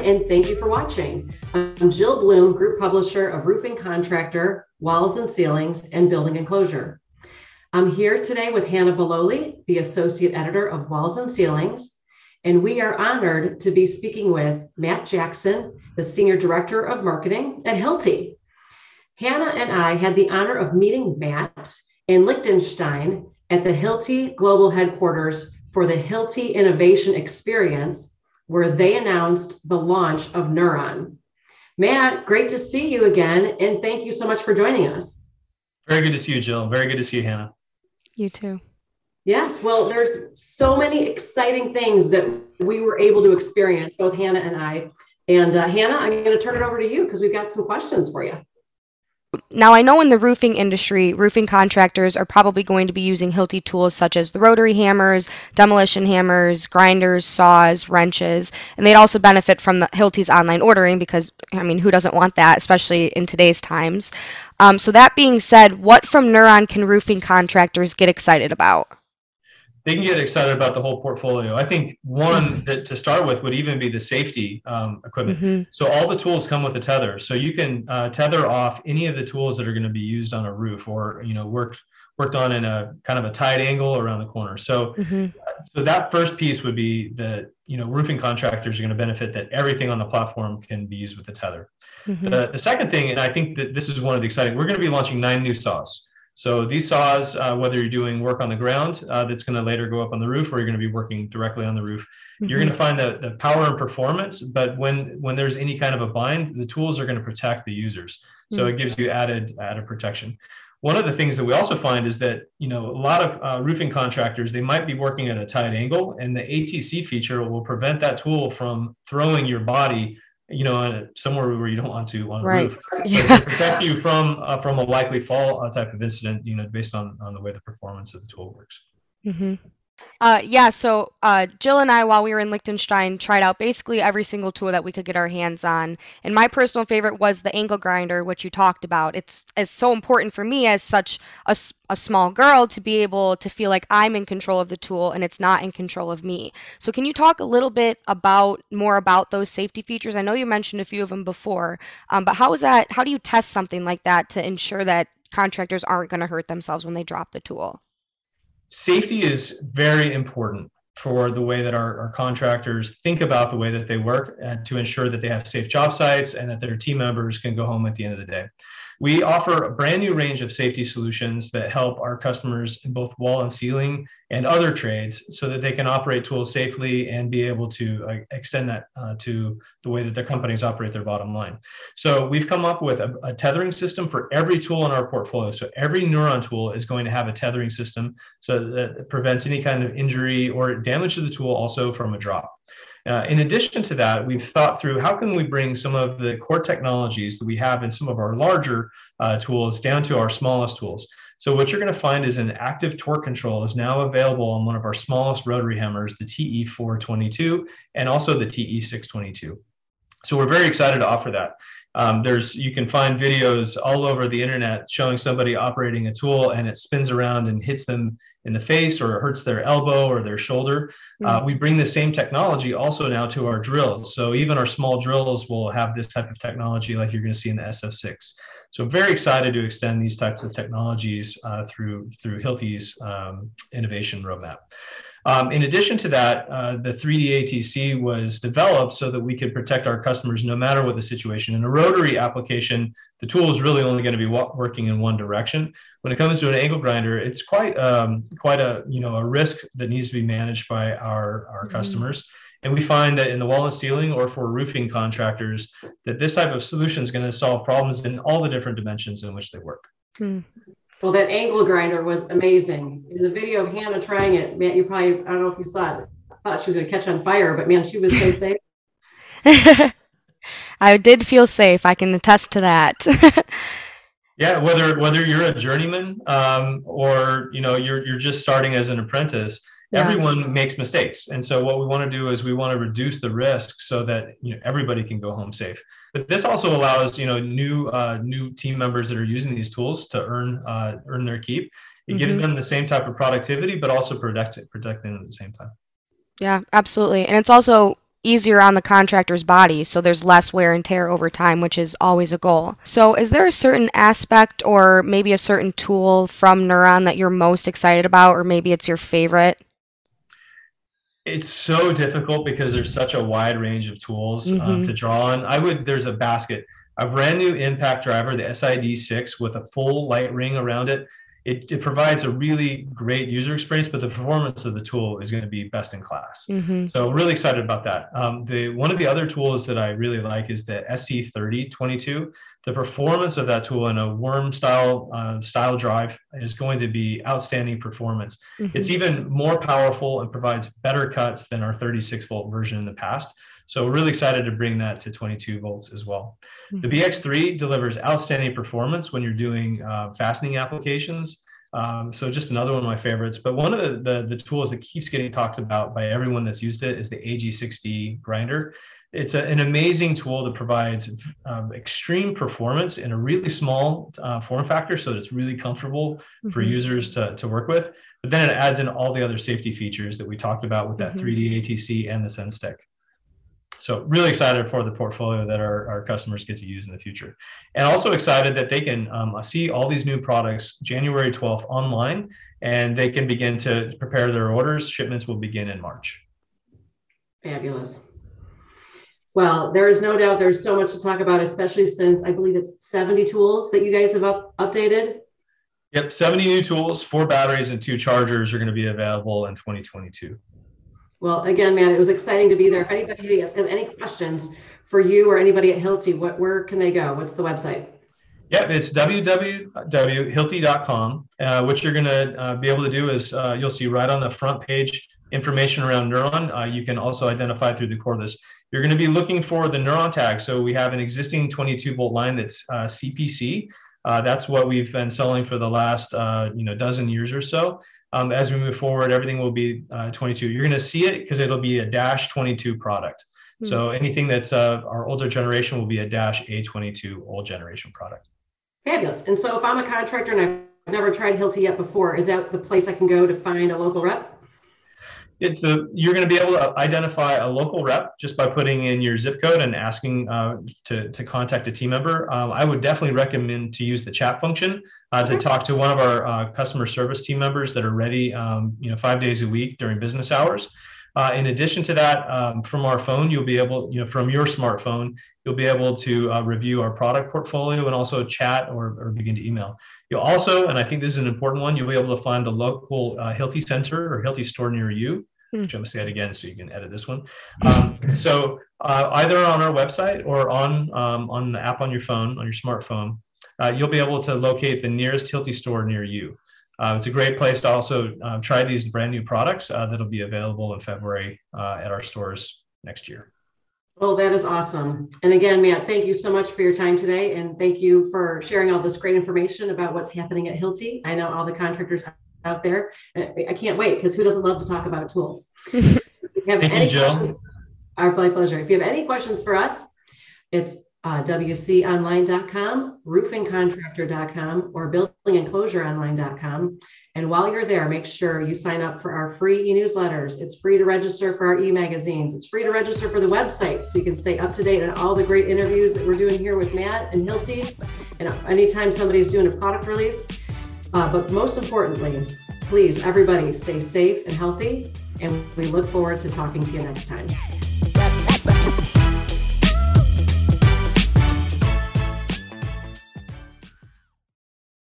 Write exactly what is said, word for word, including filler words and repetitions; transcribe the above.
and thank you for watching. I'm Jill Bloom, Group Publisher of Roofing Contractor, Walls and Ceilings, and Building Enclosure. I'm here today with Hannah Bololi, the Associate Editor of Walls and Ceilings, and we are honored to be speaking with Matt Jackson, the Senior Director of Marketing at Hilti. Hannah and I had the honor of meeting Matt in Liechtenstein at the Hilti Global Headquarters for the Hilti Innovation Experience, where they announced the launch of Neuron. Matt, great to see you again, and thank you so much for joining us. Very good to see you, Jill. Very good to see you, Hannah. You too. Yes, well, there's so many exciting things that we were able to experience, both Hannah and I. And uh, Hannah, I'm going to turn it over to you because we've got some questions for you. Now, I know in the roofing industry, roofing contractors are probably going to be using Hilti tools such as the rotary hammers, demolition hammers, grinders, saws, wrenches, and they'd also benefit from the Hilti's online ordering because, I mean, who doesn't want that, especially in today's times? Um, so that being said, what from Neuron can roofing contractors get excited about? They can get excited about the whole portfolio. I think one that to start with would even be the safety um, equipment. Mm-hmm. So all the tools come with a tether. So you can uh, tether off any of the tools that are going to be used on a roof or, you know, worked worked on in a kind of a tight angle around the corner. So, mm-hmm. so that first piece would be that, you know, roofing contractors are going to benefit that everything on the platform can be used with a tether. Mm-hmm. The, the second thing, and I think that this is one of the exciting, we're going to be launching nine new saws. So these saws, uh, whether you're doing work on the ground uh, that's going to later go up on the roof, or you're going to be working directly on the roof, mm-hmm. you're going to find the, the power and performance. But when when there's any kind of a bind, the tools are going to protect the users. So mm-hmm. it gives you added added protection. One of the things that we also find is that, you know, a lot of uh, roofing contractors, they might be working at a tight angle, and the A T C feature will prevent that tool from throwing your body, you know, somewhere where you don't want to on a right. roof, yeah. to protect you from uh, from a likely fall uh, type of incident, you know, based on, on the way the performance of the tool works. Mm-hmm. Uh, yeah, so uh, Jill and I, while we were in Liechtenstein, tried out basically every single tool that we could get our hands on. And my personal favorite was the angle grinder, which you talked about. It's, it's so important for me as such a, a small girl to be able to feel like I'm in control of the tool and it's not in control of me. So can you talk a little bit about more about those safety features? I know you mentioned a few of them before, um, but how is that? How do you test something like that to ensure that contractors aren't going to hurt themselves when they drop the tool? Safety is very important for the way that our, our contractors think about the way that they work and to ensure that they have safe job sites and that their team members can go home at the end of the day. We offer a brand new range of safety solutions that help our customers in both wall and ceiling and other trades so that they can operate tools safely and be able to uh, extend that uh, to the way that their companies operate their bottom line. So we've come up with a, a tethering system for every tool in our portfolio. So every Neuron tool is going to have a tethering system so that it prevents any kind of injury or damage to the tool also from a drop. Uh, in addition to that, we've thought through how can we bring some of the core technologies that we have in some of our larger uh, tools down to our smallest tools. So what you're going to find is an active torque control is now available on one of our smallest rotary hammers, the T E four twenty-two, and also the T E six twenty-two. So we're very excited to offer that. Um, there's you can find videos all over the internet showing somebody operating a tool and it spins around and hits them in the face or hurts their elbow or their shoulder. Mm-hmm. Uh, we bring the same technology also now to our drills. So even our small drills will have this type of technology like you're going to see in the S F six. So very excited to extend these types of technologies uh, through, through Hilti's um, innovation roadmap. Um, in addition to that, uh, the three D A T C was developed so that we could protect our customers no matter what the situation. In a rotary application, the tool is really only going to be working in one direction. When it comes to an angle grinder, it's quite um, quite a you know a risk that needs to be managed by our, our mm-hmm. customers. And we find that in the wall and ceiling or for roofing contractors, that this type of solution is going to solve problems in all the different dimensions in which they work. Mm. Well, that angle grinder was amazing. In the video of Hannah trying it, man, you probably, I don't know if you saw it, I thought she was going to catch on fire, but man, she was so safe. I did feel safe. I can attest to that. Yeah, whether whether you're a journeyman um, or you know you're you're just starting as an apprentice, yeah. everyone makes mistakes. And so what we want to do is we want to reduce the risk so that you know everybody can go home safe. But this also allows you know new uh, new team members that are using these tools to earn uh, earn their keep. It mm-hmm. gives them the same type of productivity, but also protect it, protect them at the same time. Yeah, absolutely. And it's also easier on the contractor's body, so there's less wear and tear over time, which is always a goal. So is there a certain aspect or maybe a certain tool from Neuron that you're most excited about, or maybe it's your favorite? It's so difficult because there's such a wide range of tools Mm-hmm. um, to draw on. I would, there's a basket, a brand new impact driver, the S I D six with a full light ring around it. It, it provides a really great user experience, but the performance of the tool is going to be best in class. Mm-hmm. So really excited about that. Um, the one of the other tools that I really like is the S C thirty twenty-two. The performance of that tool in a worm style uh, style drive is going to be outstanding performance. Mm-hmm. It's even more powerful and provides better cuts than our thirty-six volt version in the past. So we're really excited to bring that to twenty-two volts as well. Mm-hmm. The B X three delivers outstanding performance when you're doing uh, fastening applications. Um, so just another one of my favorites. But one of the, the, the tools that keeps getting talked about by everyone that's used it is the A G sixty grinder. It's a, an amazing tool that provides um, extreme performance in a really small uh, form factor, so it's really comfortable mm-hmm. for users to, to work with. But then it adds in all the other safety features that we talked about with that mm-hmm. three D A T C and the SenStick. So really excited for the portfolio that our, our customers get to use in the future. And also excited that they can um, see all these new products January twelfth online, and they can begin to prepare their orders. Shipments will begin in March. Fabulous. Well, there is no doubt there's so much to talk about, especially since I believe it's seventy tools that you guys have up, updated. Yep, seventy new tools, four batteries and two chargers are going to be available in twenty twenty-two. Well, again, man, it was exciting to be there. If anybody has, has any questions for you or anybody at Hilti, what, where can they go? What's the website? Yep, it's w w w dot hilti dot com. Uh, what you're going to uh, be able to do is uh, you'll see right on the front page information around Neuron. Uh, you can also identify through the cordless. You're going to be looking for the Neuron tag. So we have an existing twenty-two volt line that's uh, C P C. Uh, that's what we've been selling for the last uh, you know dozen years or so. Um, as we move forward, everything will be uh, twenty-two. You're going to see it because it'll be a dash twenty-two product. Mm-hmm. So anything that's uh, our older generation will be a dash A twenty-two old generation product. Fabulous. And so if I'm a contractor and I've never tried Hilti yet before, is that the place I can go to find a local rep? It's a, you're going to be able to identify a local rep just by putting in your zip code and asking uh, to, to contact a team member. Um, I would definitely recommend to use the chat function uh, to talk to one of our uh, customer service team members that are ready um, you know, five days a week during business hours. Uh, in addition to that, um, from our phone, you'll be able, you know, from your smartphone, you'll be able to uh, review our product portfolio and also chat or, or begin to email. You'll also, and I think this is an important one, you'll be able to find the local uh, Hilti center or Hilti store near you. Mm. I'm going to say it again so you can edit this one. Um, so uh, either on our website or on, um, on the app on your phone, on your smartphone, uh, you'll be able to locate the nearest Hilti store near you. Uh, it's a great place to also uh, try these brand new products uh, that'll be available in February uh, at our stores next year. Well, that is awesome. And again, Matt, thank you so much for your time today. And thank you for sharing all this great information about what's happening at Hilti. I know all the contractors out there. I can't wait because who doesn't love to talk about tools? So if you have thank any you, Jill. Our pleasure. If you have any questions for us, it's uh, w c online dot com, roofing contractor dot com, or building enclosure online dot com. And while you're there, make sure you sign up for our free e-newsletters. It's free to register for our e-magazines. It's free to register for the website so you can stay up to date on all the great interviews that we're doing here with Matt and Hilti. And anytime somebody's doing a product release. Uh, but most importantly, please, everybody, stay safe and healthy. And we look forward to talking to you next time.